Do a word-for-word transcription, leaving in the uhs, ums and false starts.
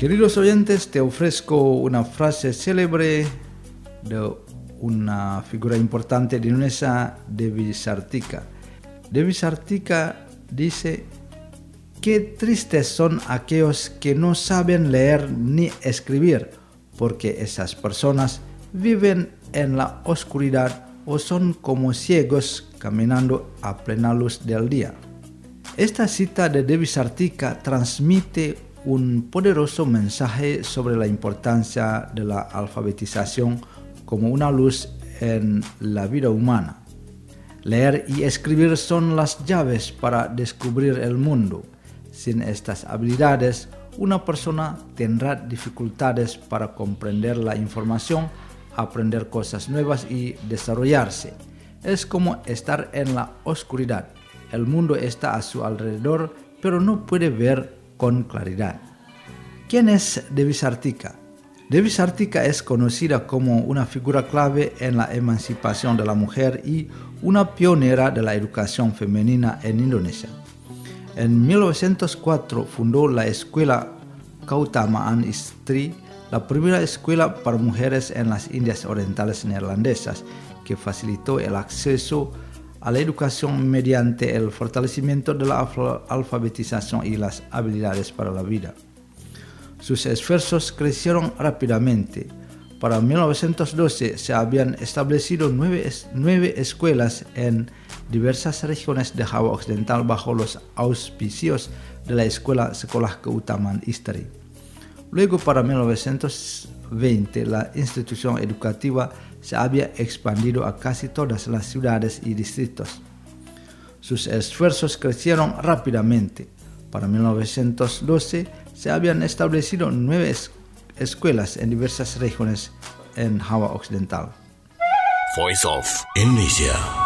Queridos oyentes, te ofrezco una frase célebre de una figura importante de Indonesia, Dewi Sartika. Dewi Sartika dice: qué tristes son aquellos que no saben leer ni escribir, porque esas personas viven en la oscuridad o son como ciegos caminando a plena luz del día. Esta cita de Dewi Sartika transmite un poderoso mensaje sobre la importancia de la alfabetización como una luz en la vida humana. Leer y escribir son las llaves para descubrir el mundo. Sin estas habilidades, una persona tendrá dificultades para comprender la información, aprender cosas nuevas y desarrollarse. Es como estar en la oscuridad. El mundo está a su alrededor, pero no puede ver con claridad. ¿Quién es Dewi Sartika? Dewi Sartika es conocida como una figura clave en la emancipación de la mujer y una pionera de la educación femenina en Indonesia. En mil novecientos cuatro fundó la Escuela Keutamaan Istri, la primera escuela para mujeres en las Indias Orientales neerlandesas, que facilitó el acceso a la educación mediante el fortalecimiento de la alfabetización y las habilidades para la vida. Sus esfuerzos crecieron rápidamente. Para mil novecientos doce se habían establecido nueve, nueve escuelas en diversas regiones de Java Occidental bajo los auspicios de la Escuela Sekolah Keutamaan Istri. Luego, para mil novecientos veinte, la institución educativa se había expandido a casi todas las ciudades y distritos. Sus esfuerzos crecieron rápidamente. Para mil novecientos doce se habían establecido nueve es- escuelas en diversas regiones en Java Occidental. Voice of Indonesia.